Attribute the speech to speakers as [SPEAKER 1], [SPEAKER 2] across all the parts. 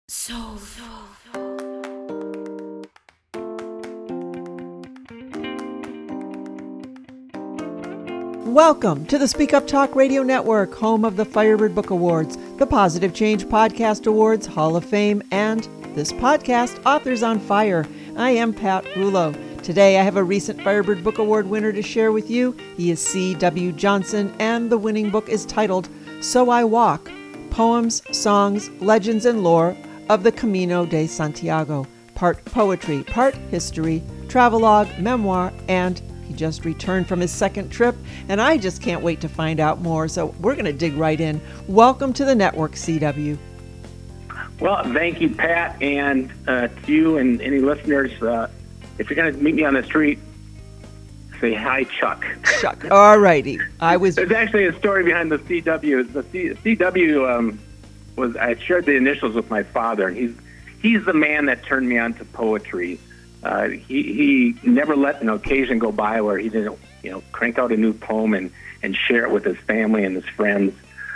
[SPEAKER 1] Soul.
[SPEAKER 2] Welcome to the Speak Up Talk Radio Network, home of the Firebird Book Awards, the Positive Change Podcast Awards, Hall of Fame, and this podcast, Authors on Fire. I am Pat Rulo. Today I have a recent Firebird Book Award winner to share with you. He is C.W. Johnson, and the winning book is titled So I Walk, Poems, Songs, Legends, and Lore of the Camino de Santiago. Part poetry, part history, travelogue, memoir, and he just returned from his second trip, and I just can't wait to find out more. So we're going to dig right in. Welcome to the network, CW.
[SPEAKER 3] Well, thank you, Pat, and to you and any listeners. If you're going to meet me on the street, say hi, Chuck.
[SPEAKER 2] Chuck. All righty.
[SPEAKER 3] There's actually a story behind the CW. The CW I shared the initials with my father, and he's the man that turned me on to poetry. He never let an occasion go by where he didn't, crank out a new poem and share it with his family and his friends.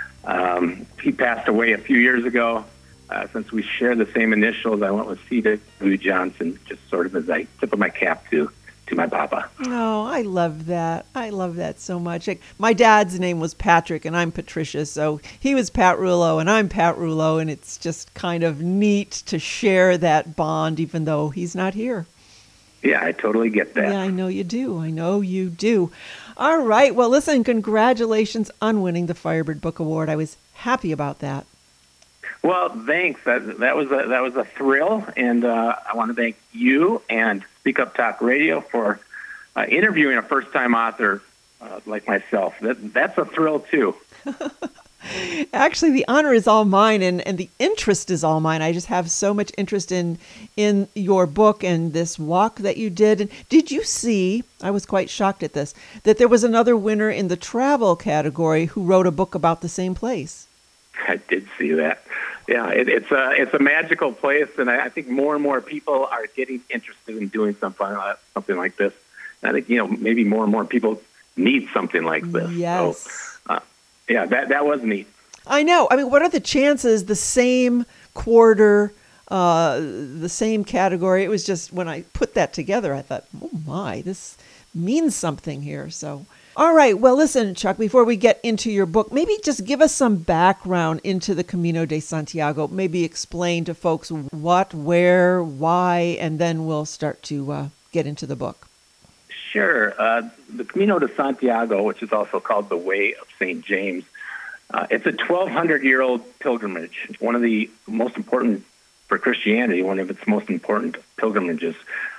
[SPEAKER 3] He passed away a few years ago. Since we share the same initials, I went with C.W. Johnson, just sort of as I tip of my cap to my papa.
[SPEAKER 2] Oh, I love that. I love that so much. My dad's name was Patrick, and I'm Patricia, so he was Pat Rulo, and I'm Pat Rulo, and it's just kind of neat to share that bond, even though he's not here.
[SPEAKER 3] Yeah, I totally get that.
[SPEAKER 2] Yeah, I know you do. I know you do. All right. Well, listen, congratulations on winning the Firebird Book Award. I was happy about that.
[SPEAKER 3] Well, thanks. That was a thrill, and I want to thank you and Speak Up Talk Radio for interviewing a first-time author like myself. That's a thrill too.
[SPEAKER 2] Actually, the honor is all mine, and the interest is all mine. I just have so much interest in your book and this walk that you did. And did you see, I was quite shocked at this, that there was another winner in the travel category who wrote a book about the same place?
[SPEAKER 3] I did see that. Yeah, it's a magical place, and I think more and more people are getting interested in doing something like this. And I think maybe more and more people need something like this.
[SPEAKER 2] Yes.
[SPEAKER 3] So, that was neat.
[SPEAKER 2] I know. I mean, what are the chances? The same quarter, the same category. It was just when I put that together, I thought, oh my, this means something here. So. All right. Well, listen, Chuck, before we get into your book, maybe just give us some background into the Camino de Santiago. Maybe explain to folks what, where, why, and then we'll start to get into the book.
[SPEAKER 3] Sure. The Camino de Santiago, which is also called the Way of St. James, it's a 1,200-year-old pilgrimage. It's one of the most important for Christianity, one of its most important pilgrimages.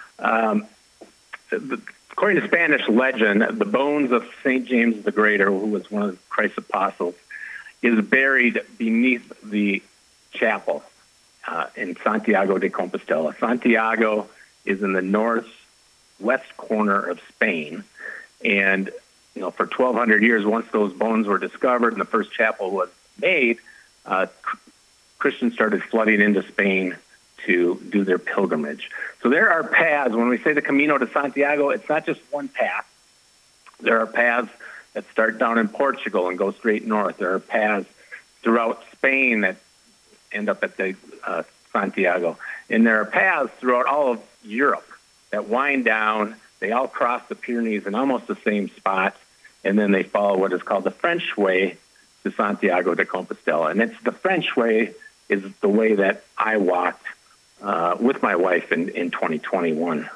[SPEAKER 3] According to Spanish legend, the bones of St. James the Greater, who was one of Christ's apostles, is buried beneath the chapel in Santiago de Compostela. Santiago is in the northwest corner of Spain, and for 1,200 years, once those bones were discovered and the first chapel was made, Christians started flooding into Spain to do their pilgrimage. So there are paths. When we say the Camino de Santiago, it's not just one path. There are paths that start down in Portugal and go straight north. There are paths throughout Spain that end up at the Santiago. And there are paths throughout all of Europe that wind down. They all cross the Pyrenees in almost the same spot, and then they follow what is called the French way to Santiago de Compostela. And it's the French way is the way that I walked with my wife in 2021.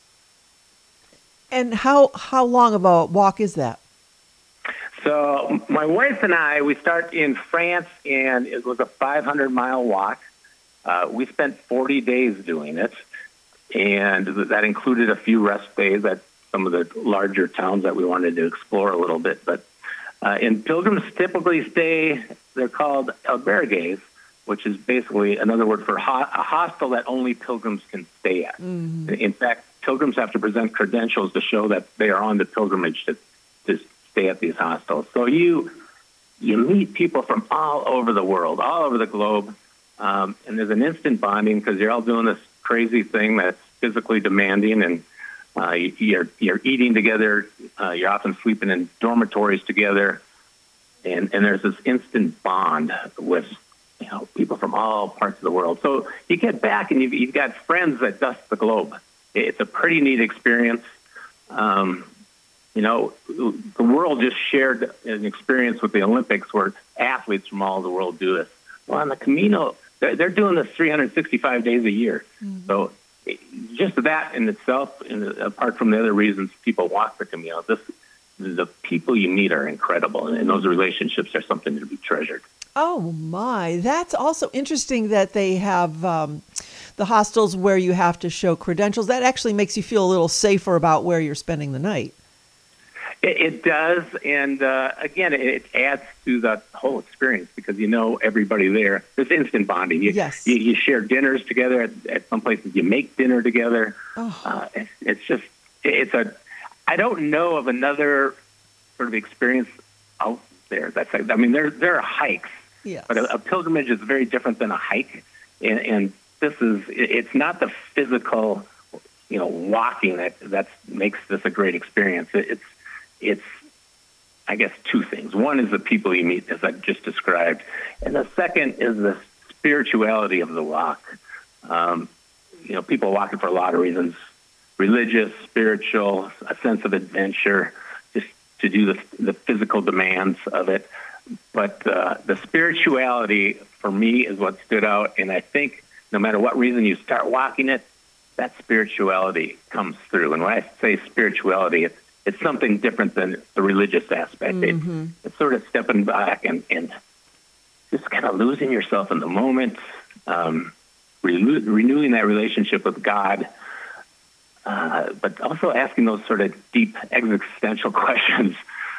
[SPEAKER 2] And how long of a walk is that?
[SPEAKER 3] So my wife and I, we start in France, and it was a 500-mile walk. We spent 40 days doing it, and that included a few rest days at some of the larger towns that we wanted to explore a little bit. But and pilgrims typically stay, they're called albergues, which is basically another word for a hostel that only pilgrims can stay at. Mm-hmm. In fact, pilgrims have to present credentials to show that they are on the pilgrimage to stay at these hostels. So you meet people from all over the world, all over the globe, and there's an instant bonding because you're all doing this crazy thing that's physically demanding, and you're eating together. You're often sleeping in dormitories together, and there's this instant bond with people from all parts of the world. So you get back and you've got friends that dust the globe. It's a pretty neat experience. The world just shared an experience with the Olympics where athletes from all over the world do this. Well, on the Camino, they're doing this 365 days a year. Mm-hmm. So just that in itself, and apart from the other reasons people walk the Camino, the people you meet are incredible, and those relationships are something to be treasured.
[SPEAKER 2] Oh, my. That's also interesting that they have the hostels where you have to show credentials. That actually makes you feel a little safer about where you're spending the night.
[SPEAKER 3] It does, and again, it adds to the whole experience because everybody there. There's instant bonding.
[SPEAKER 2] Yes.
[SPEAKER 3] You share dinners together at some places. You make dinner together.
[SPEAKER 2] Oh.
[SPEAKER 3] I don't know of another sort of experience out there. There are hikes,
[SPEAKER 2] yes,
[SPEAKER 3] but a pilgrimage is very different than a hike, and it's not the physical, walking that makes this a great experience. It's, I guess, two things. One is the people you meet, as I just described, and the second is the spirituality of the walk. People walking for a lot of reasons: religious, spiritual, a sense of adventure, just to do the physical demands of it. But the spirituality for me is what stood out, and I think no matter what reason you start walking it, that spirituality comes through. And when I say spirituality, it's something different than the religious aspect.
[SPEAKER 2] Mm-hmm.
[SPEAKER 3] It's sort of stepping back and just kind of losing yourself in the moment, renewing that relationship with God, but also asking those sort of deep existential questions.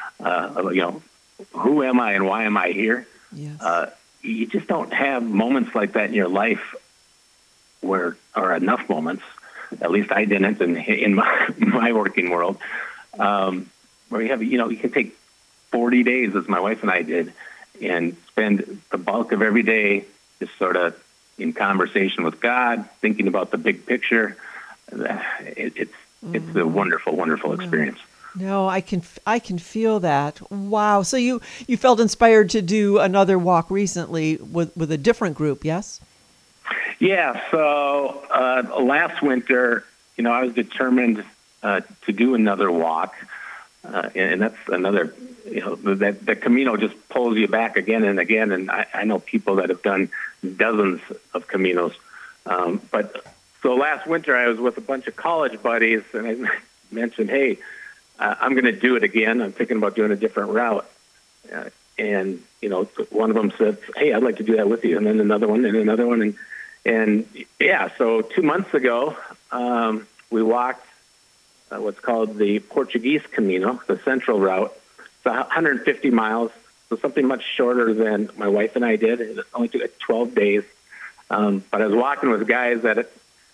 [SPEAKER 3] Who am I and why am I here?
[SPEAKER 2] Yes.
[SPEAKER 3] You just don't have moments like that in your life or enough moments. At least I didn't in my working world. Where you can take 40 days, as my wife and I did, and spend the bulk of every day just sort of in conversation with God, thinking about the big picture. It's a wonderful, wonderful experience.
[SPEAKER 2] No, I can feel that. Wow. So you felt inspired to do another walk recently with a different group, yes?
[SPEAKER 3] Yeah. So last winter, I was determined to do another walk, and that's another. That the Camino just pulls you back again and again. And I know people that have done dozens of Caminos. But so last winter, I was with a bunch of college buddies, and I mentioned, "Hey, I'm going to do it again. I'm thinking about doing a different route." And one of them said, "Hey, I'd like to do that with you." And then another one, and yeah. So 2 months ago, we walked what's called the Portuguese Camino, the central route. It's 150 miles, so something much shorter than my wife and I did. It only took 12 days. But I was walking with guys that,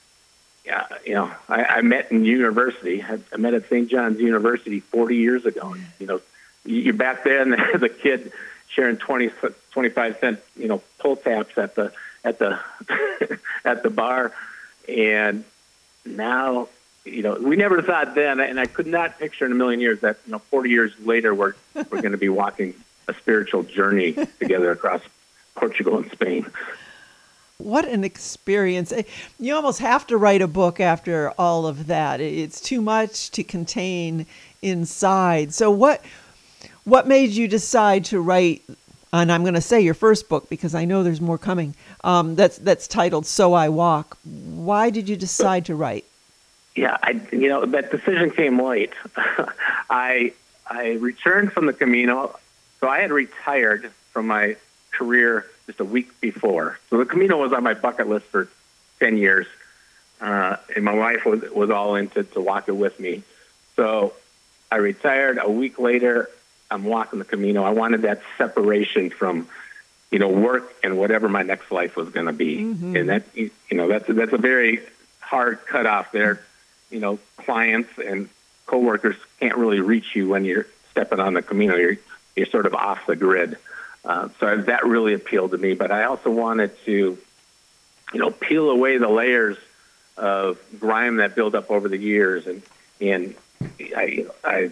[SPEAKER 3] I met in university. I met at St. John's University 40 years ago. You're back there, and there's a kid sharing 25-cent, pull taps at the at the bar, and now. We never thought then, and I could not picture in a million years that 40 years later we're going to be walking a spiritual journey together across Portugal and Spain.
[SPEAKER 2] What an experience. You almost have to write a book after all of that. It's too much to contain inside. So what made you decide to write, and I'm going to say your first book because I know there's more coming, that's titled So I Walk. Why did you decide to write?
[SPEAKER 3] Yeah, that decision came late. I returned from the Camino, so I had retired from my career just a week before. So the Camino was on my bucket list for 10 years, and my wife was all in to walk it with me. So I retired. A week later, I'm walking the Camino. I wanted that separation from, work and whatever my next life was going to be. Mm-hmm. And that's a very hard cutoff there. Clients and coworkers can't really reach you when you're stepping on the Camino. You're sort of off the grid. So that really appealed to me. But I also wanted to, peel away the layers of grime that built up over the years. And I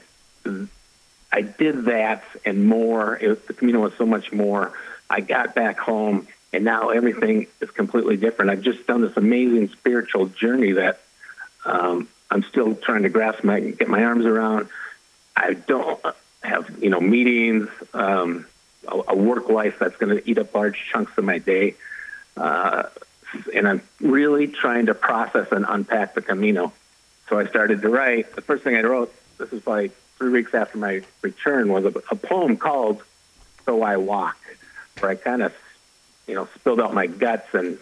[SPEAKER 3] did that and more. The Camino was so much more. I got back home and now everything is completely different. I've just done this amazing spiritual journey that I'm still trying to get my arms around. I don't have, meetings, a work life that's going to eat up large chunks of my day. And I'm really trying to process and unpack the Camino. So I started to write. The first thing I wrote, this is like 3 weeks after my return, was a poem called "So I Walk," where I kind of, spilled out my guts and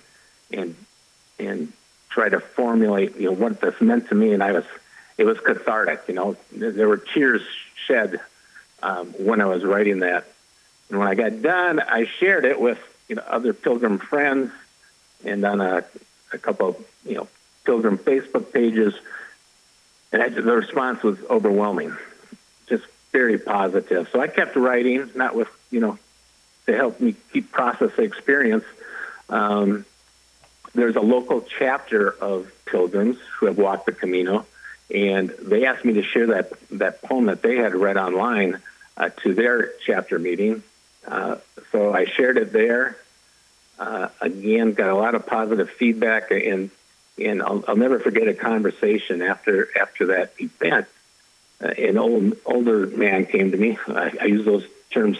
[SPEAKER 3] tried to formulate, what this meant to me. And it was cathartic. There were tears shed when I was writing that. And when I got done, I shared it with other Pilgrim friends and on a couple of Pilgrim Facebook pages. And the response was overwhelming, just very positive. So I kept writing, not with, to help me process the experience. There's a local chapter of Pilgrims who have walked the Camino, and they asked me to share that poem that they had read online to their chapter meeting. So I shared it there. Again, got a lot of positive feedback, and I'll never forget a conversation after that event. An older man came to me. I use those terms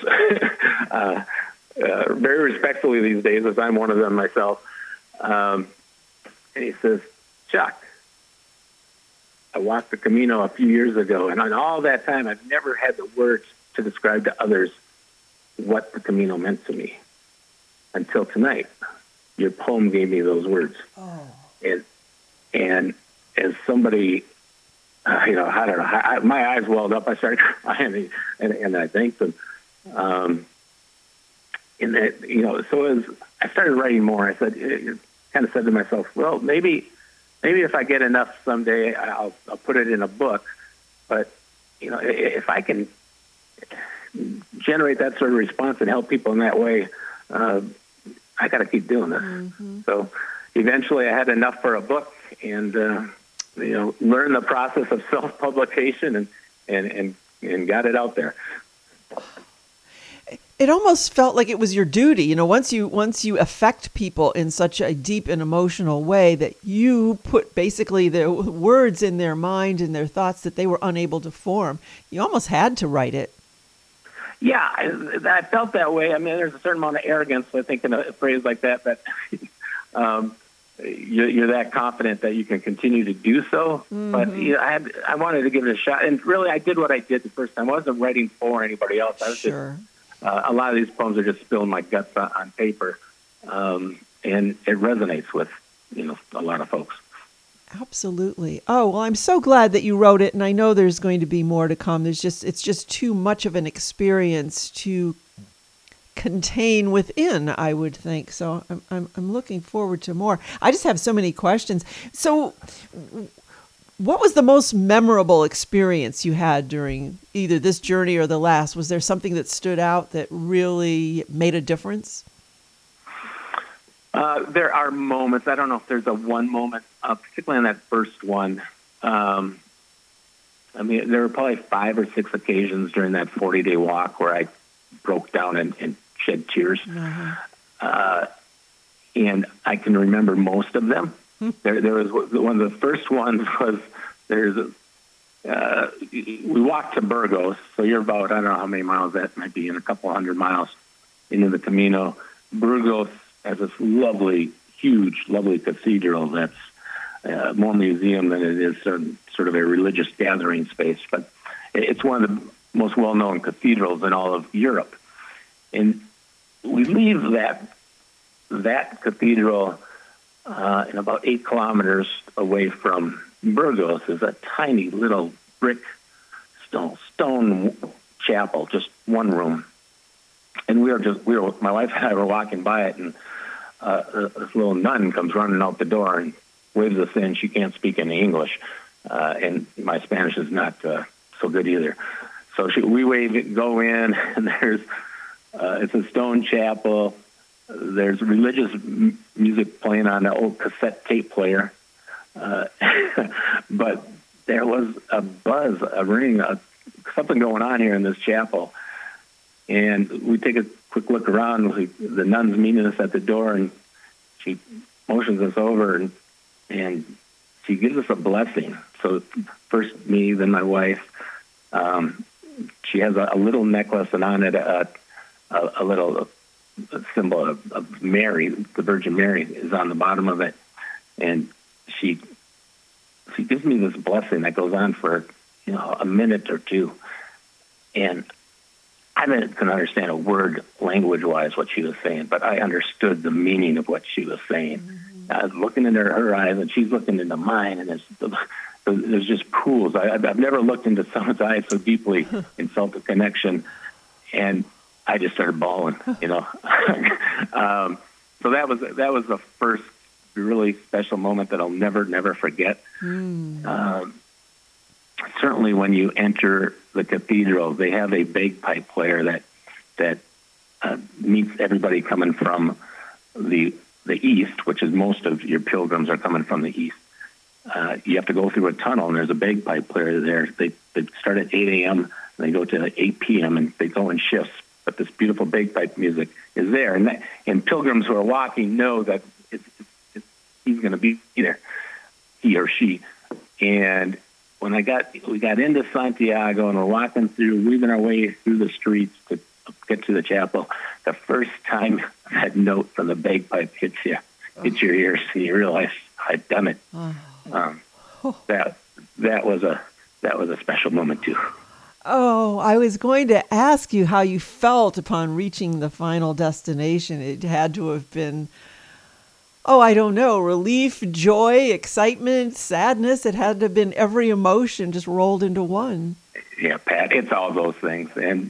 [SPEAKER 3] very respectfully these days, as I'm one of them myself. And he says, "Chuck, I walked the Camino a few years ago, and on all that time, I've never had the words to describe to others what the Camino meant to me until tonight. Your poem gave me those words." Oh. And as somebody, I don't know, my eyes welled up. I started crying, and I thanked them. And that, so as I started writing more, I kind of said to myself, well, maybe if I get enough someday, I'll put it in a book. But if I can generate that sort of response and help people in that way, I got to keep doing this. Mm-hmm. So eventually, I had enough for a book, and learned the process of self-publication and got it out there.
[SPEAKER 2] It almost felt like it was your duty, once you affect people in such a deep and emotional way that you put basically the words in their mind and their thoughts that they were unable to form. You almost had to write it.
[SPEAKER 3] Yeah, I felt that way. I mean, there's a certain amount of arrogance, I think, in a phrase like that you're that confident that you can continue to do so. Mm-hmm. But I wanted to give it a shot. And really, I did what I did the first time. I wasn't writing for anybody else. I was
[SPEAKER 2] sure.
[SPEAKER 3] A lot of these poems are just spilling my guts on paper. And it resonates with, a lot of folks.
[SPEAKER 2] Absolutely. Oh, well, I'm so glad that you wrote it, and I know there's going to be more to come. It's just too much of an experience to contain within, I would think. So I'm looking forward to more. I just have so many questions. So what was the most memorable experience you had during either this journey or the last? Was there something that stood out that really made a difference?
[SPEAKER 3] There are moments. I don't know if there's a one moment, particularly on that first one. There were probably 5 or 6 occasions during that 40-day walk where I broke down and shed tears. Uh-huh. And I can remember most of them. There was one of the first ones was we walked to Burgos, so you're about, I don't know how many miles that might be, in a couple 100 miles into the Camino. Burgos has this huge, lovely cathedral that's more museum than it is sort of a religious gathering space. But it's one of the most well-known cathedrals in all of Europe. And we leave that cathedral and about 8 kilometers away from Burgos is a tiny little brick stone chapel, just one room. And my wife and I were walking by it, and this little nun comes running out the door and waves us in. She can't speak any English, and my Spanish is not so good either. So we go in, and it's a stone chapel. There's religious music playing on an old cassette tape player. But there was a buzz, a ring, something going on here in this chapel. And we take a quick look around. The nun's meeting us at the door, and she motions us over, and she gives us a blessing. So first me, then my wife. She has a little necklace, and on it a little symbol of Mary, the Virgin Mary, is on the bottom of it. And she gives me this blessing that goes on for a minute or two, and I didn't understand a word language-wise what she was saying, but I understood the meaning of what she was saying. Mm-hmm. I was looking into her eyes, and she's looking into mine, and there's just pools. I've never looked into someone's eyes so deeply and felt the connection, and I just started bawling. So that was the first really special moment that I'll never forget. Certainly when you enter the cathedral, they have a bagpipe player that meets everybody coming from the east, which is most of your pilgrims are coming from the east. You have to go through a tunnel, and there's a bagpipe player there. They start at 8 a.m., and they go to 8 p.m., and they go in shifts. But this beautiful bagpipe music is there. And pilgrims who are walking know that he's going to be there, he or she. And when we got into Santiago and we're walking through, weaving our way through the streets to get to the chapel, the first time that note from the bagpipe hits your ears, and you realize I've done it. That was a special moment too.
[SPEAKER 2] Oh, I was going to ask you how you felt upon reaching the final destination. It had to have been, I don't know, relief, joy, excitement, sadness. It had to have been every emotion just rolled into one.
[SPEAKER 3] Yeah, Pat, it's all those things. And,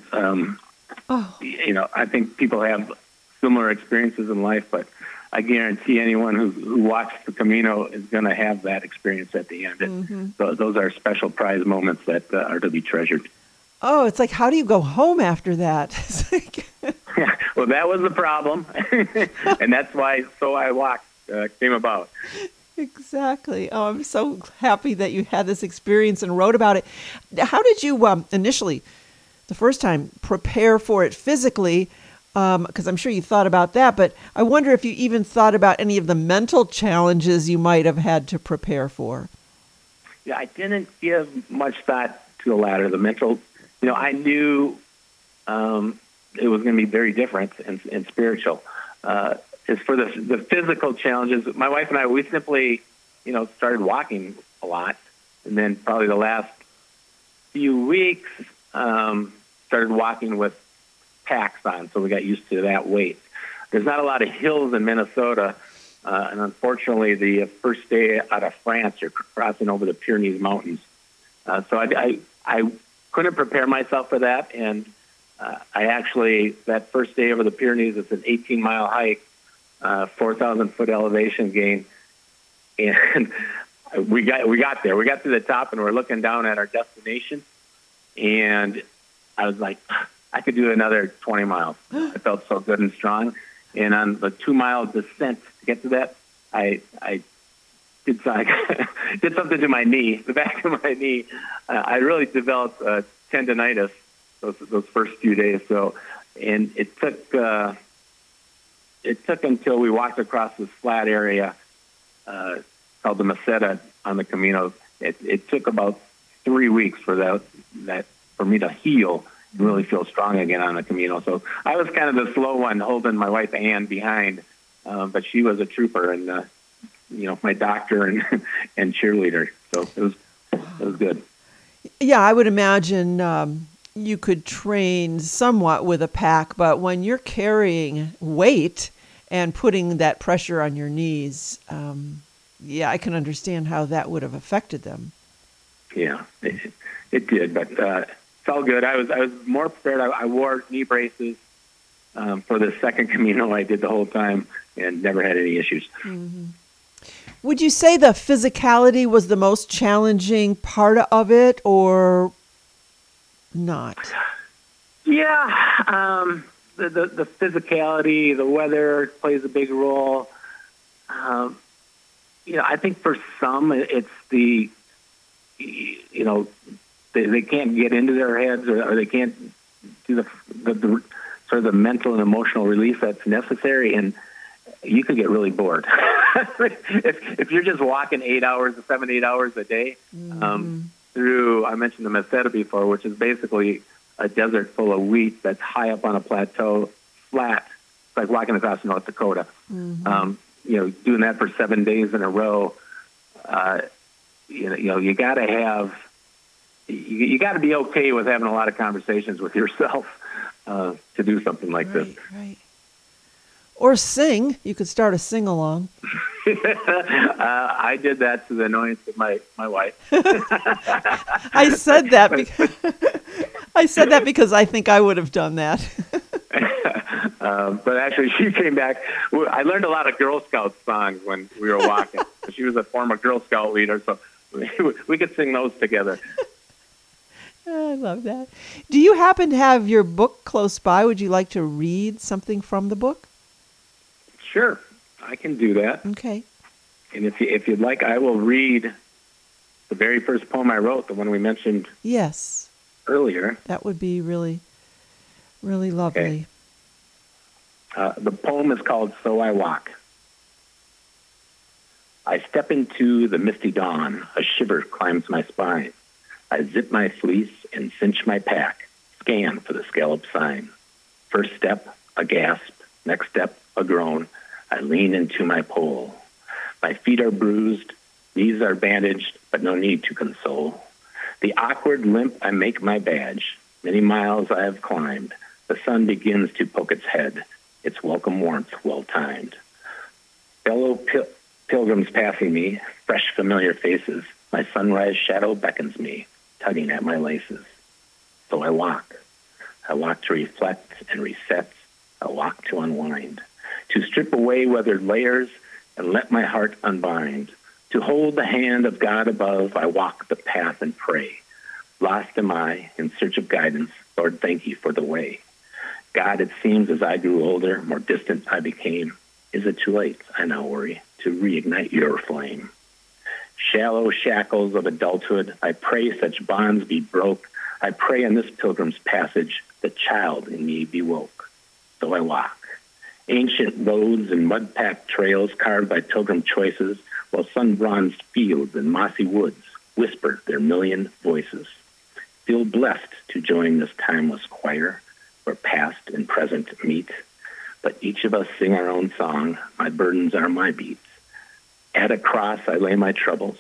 [SPEAKER 3] I think people have similar experiences in life, but I guarantee anyone who walks the Camino is going to have that experience at the end. Mm-hmm. So those are special prize moments that are to be treasured.
[SPEAKER 2] Oh, it's like, how do you go home after that?
[SPEAKER 3] Yeah, well, that was the problem. And that's why So I Walked came about.
[SPEAKER 2] Exactly. Oh, I'm so happy that you had this experience and wrote about it. How did you initially, the first time, prepare for it physically? Because I'm sure you thought about that, but I wonder if you even thought about any of the mental challenges you might have had to prepare for.
[SPEAKER 3] Yeah, I didn't give much thought to the latter, the mental. I knew it was going to be very different and spiritual. As for the physical challenges, my wife and I, we simply, started walking a lot. And then probably the last few weeks, started walking with packs on, so we got used to that weight. There's not a lot of hills in Minnesota, and unfortunately, the first day out of France, you're crossing over the Pyrenees Mountains. So I couldn't prepare myself for that, and I actually, that first day over the Pyrenees, it's an 18-mile hike, 4,000-foot elevation gain, and we got there. We got to the top, and we're looking down at our destination, and I was like, I could do another 20 miles. I felt so good and strong. And on the 2-mile descent to get to that, I did something to my knee, the back of my knee. I really developed tendonitis those first few days. So, and it took until we walked across this flat area called the Meseta on the Camino. It took about 3 weeks for that for me to heal and really feel strong again on the Camino. So I was kind of the slow one holding my wife Ann behind, but she was a trooper and my doctor and cheerleader. So it was good.
[SPEAKER 2] Yeah, I would imagine you could train somewhat with a pack, but when you're carrying weight and putting that pressure on your knees, I can understand how that would have affected them.
[SPEAKER 3] Yeah, it did, but it's all good. I was more prepared. I wore knee braces for the second Camino I did the whole time and never had any issues.
[SPEAKER 2] Mm-hmm. Would you say the physicality was the most challenging part of it, or not?
[SPEAKER 3] Yeah, the physicality, the weather plays a big role. I think for some it's the, they can't get into their heads, or they can't do sort of the mental and emotional relief that's necessary. And you could get really bored if you're just walking 8 hours, 8 hours a day through. I mentioned the Meseta before, which is basically a desert full of wheat that's high up on a plateau, flat. It's like walking across North Dakota. Doing that for 7 days in a row. You got to have. You got to be okay with having a lot of conversations with yourself to do something like this.
[SPEAKER 2] Right. Or sing. You could start a sing-along.
[SPEAKER 3] I did that to the annoyance of my wife.
[SPEAKER 2] I said that because I think I would have done that.
[SPEAKER 3] But actually, she came back. I learned a lot of Girl Scout songs when we were walking. She was a former Girl Scout leader, so we could sing those together.
[SPEAKER 2] I love that. Do you happen to have your book close by? Would you like to read something from the book?
[SPEAKER 3] Sure, I can do that.
[SPEAKER 2] Okay.
[SPEAKER 3] And if you'd like, I will read the very first poem I wrote, the one we mentioned earlier.
[SPEAKER 2] That would be really, really lovely.
[SPEAKER 3] Okay. The poem is called So I Walk. I step into the misty dawn. A shiver climbs my spine. I zip my fleece and cinch my pack, scan for the scallop sign. First step, a gasp. Next step, a groan. I lean into my pole. My feet are bruised, knees are bandaged, but no need to console. The awkward limp I make my badge. Many miles I have climbed. The sun begins to poke its head, its welcome warmth well-timed. Fellow pilgrims passing me, fresh familiar faces. My sunrise shadow beckons me, tugging at my laces. So I walk. I walk to reflect and reset. I walk to unwind, to strip away weathered layers and let my heart unbind. To hold the hand of God above, I walk the path and pray. Lost am I, in search of guidance. Lord, thank you for the way. God, it seems as I grew older, more distant I became. Is it too late, I now worry, to reignite your flame? Shallow shackles of adulthood, I pray such bonds be broke. I pray in this pilgrim's passage, the child in me be woke. So I walk. Ancient roads and mud-packed trails carved by pilgrim choices, while sun-bronzed fields and mossy woods whisper their million voices. Feel blessed to join this timeless choir, where past and present meet. But each of us sing our own song, my burdens are my beats. At a cross I lay my troubles,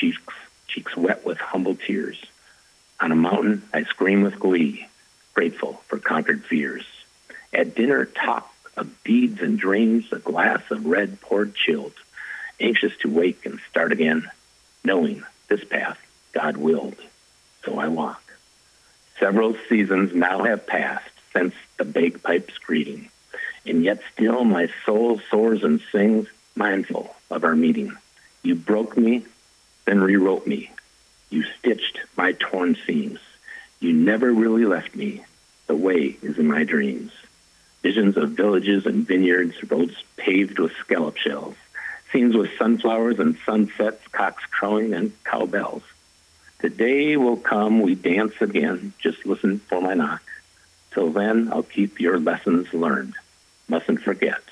[SPEAKER 3] cheeks wet with humble tears. On a mountain I scream with glee, grateful for conquered fears. At dinner talk of deeds and dreams, a glass of red poured chilled, anxious to wake and start again, knowing this path God willed. So I walk. Several seasons now have passed since the bagpipe's greeting, and yet still my soul soars and sings, mindful of our meeting. You broke me, then rewrote me. You stitched my torn seams. You never really left me. The way is in my dreams. Visions of villages and vineyards, roads paved with scallop shells, scenes with sunflowers and sunsets, cocks crowing and cowbells. The day will come we dance again, just listen for my knock. Till then, I'll keep your lessons learned. Mustn't forget.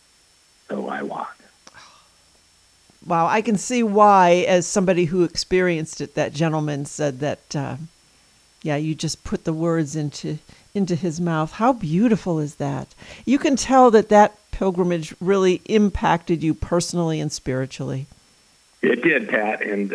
[SPEAKER 3] So I walk.
[SPEAKER 2] Wow, I can see why, as somebody who experienced it, that gentleman said that, you just put the words into his mouth. How beautiful is that? You can tell that pilgrimage really impacted you personally and spiritually.
[SPEAKER 3] It did, Pat. And,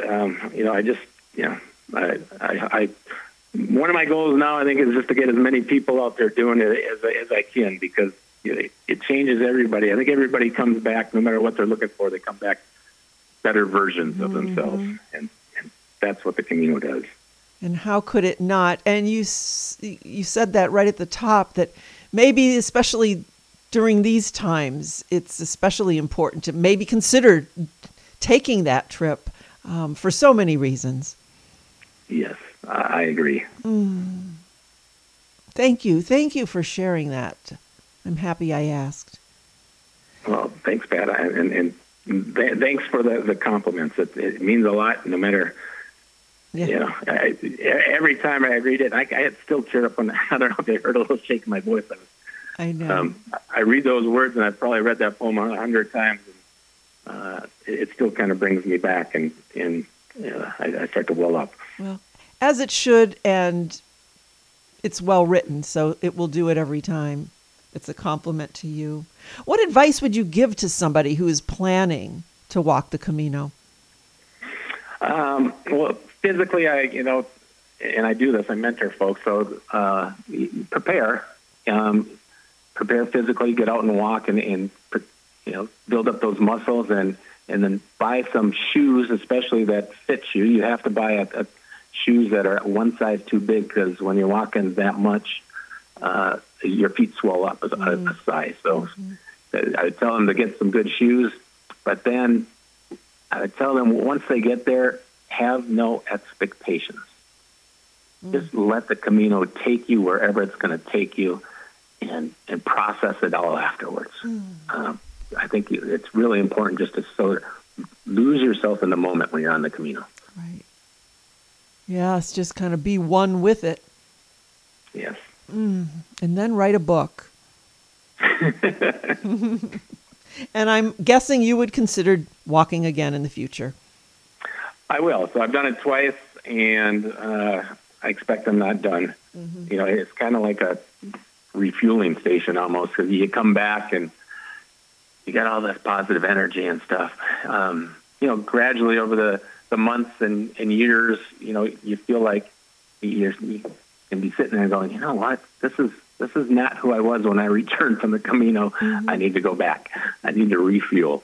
[SPEAKER 3] I one of my goals now, I think, is just to get as many people out there doing it as I can, because it changes everybody. I think everybody comes back, no matter what they're looking for, they come back better versions of themselves. And that's what the Camino does.
[SPEAKER 2] And how could it not? And you said that right at the top, that maybe especially during these times, it's especially important to maybe consider taking that trip for so many reasons.
[SPEAKER 3] Yes, I agree.
[SPEAKER 2] Thank you. Thank you for sharing that. I'm happy I asked.
[SPEAKER 3] Well, thanks, Pat. And thanks for the compliments. It means a lot, no matter... Yeah. Every time I read it, I had still tear up when, I don't know if they heard a little shake in my voice.
[SPEAKER 2] I know.
[SPEAKER 3] I read those words, and I've probably read that poem 100 times. It still kind of brings me back, and I start to well up.
[SPEAKER 2] Well, as it should, and it's well written, so it will do it every time. It's a compliment to you. What advice would you give to somebody who is planning to walk the Camino?
[SPEAKER 3] Well, physically, and I do this, I mentor folks, so prepare physically, get out and walk, and build up those muscles, and then buy some shoes, especially that fit you. You have to buy shoes that are one size too big, because when you're walking that much, your feet swell up a size. So I would tell them to get some good shoes, but then I would tell them once they get there, have no expectations. Just let the Camino take you wherever it's going to take you, and process it all afterwards. I think it's really important just to sort of lose yourself in the moment when you're on the Camino.
[SPEAKER 2] Right. Yes, just kind of be one with it.
[SPEAKER 3] Yes.
[SPEAKER 2] And then write a book. And I'm guessing you would consider walking again in the future.
[SPEAKER 3] I will. So I've done it twice, and I expect I'm not done. It's kind of like a refueling station almost, because you come back and you got all this positive energy and stuff. Gradually over the months and years, you feel like you can be sitting there going, you know what, this is not who I was when I returned from the Camino. I need to go back. I need to refuel.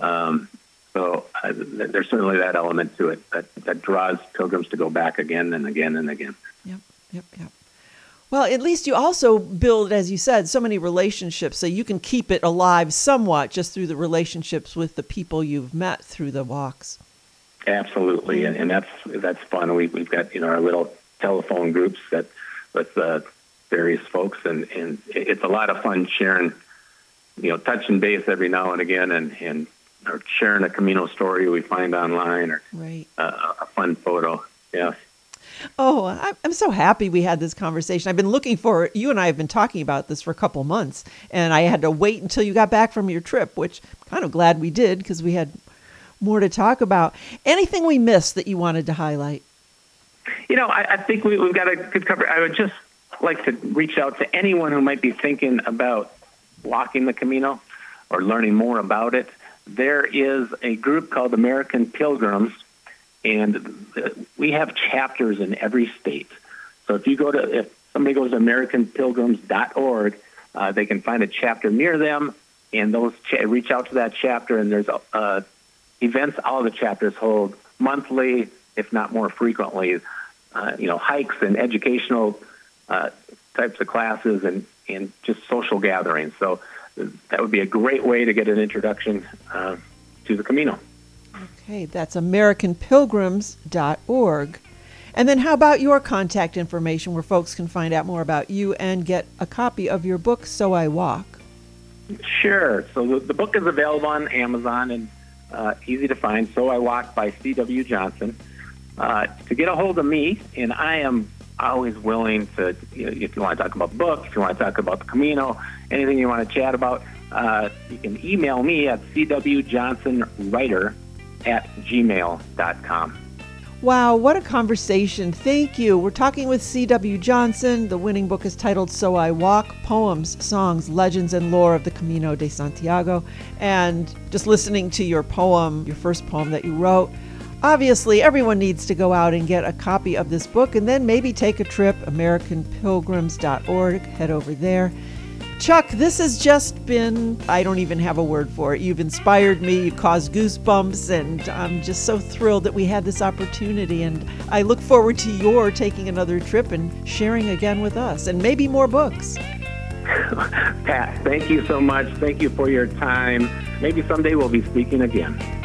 [SPEAKER 3] So there's certainly that element to it that draws pilgrims to go back again and again and again.
[SPEAKER 2] Yep. Well, at least you also build, as you said, so many relationships, so you can keep it alive somewhat just through the relationships with the people you've met through the walks.
[SPEAKER 3] Absolutely, and that's fun. We've got our little telephone groups that with various folks, and it's a lot of fun sharing, touching base every now and again, and or sharing a Camino story we find online, or a fun photo. Yes.
[SPEAKER 2] Oh, I'm so happy we had this conversation. I've been looking for it. You and I have been talking about this for a couple months, and I had to wait until you got back from your trip, which I'm kind of glad we did, because we had more to talk about. Anything we missed that you wanted to highlight?
[SPEAKER 3] I think we've got a good cover. I would just like to reach out to anyone who might be thinking about walking the Camino or learning more about it. There is a group called American Pilgrims, and we have chapters in every state. So if somebody goes to AmericanPilgrims.org, they can find a chapter near them, and those reach out to that chapter. And there's events all the chapters hold monthly, if not more frequently. Hikes and educational types of classes, and just social gatherings. So that would be a great way to get an introduction to the Camino.
[SPEAKER 2] Okay, that's AmericanPilgrims.org. And then how about your contact information where folks can find out more about you and get a copy of your book, So I Walk?
[SPEAKER 3] Sure. So the book is available on Amazon and easy to find, So I Walk by C.W. Johnson. To get a hold of me, and I am always willing to, if you want to talk about the book, if you want to talk about the Camino, anything you want to chat about, you can email me at cwjohnsonwriter@gmail.com.
[SPEAKER 2] Wow, what a conversation. Thank you. We're talking with C.W. Johnson. The winning book is titled So I Walk, Poems, Songs, Legends, and Lore of the Camino de Santiago. And just listening to your poem, your first poem that you wrote, obviously everyone needs to go out and get a copy of this book, and then maybe take a trip, AmericanPilgrims.org, head over there. Chuck, this has just been, I don't even have a word for it. You've inspired me, you've caused goosebumps, and I'm just so thrilled that we had this opportunity. And I look forward to your taking another trip and sharing again with us, and maybe more books.
[SPEAKER 3] Pat, thank you so much. Thank you for your time. Maybe someday we'll be speaking again.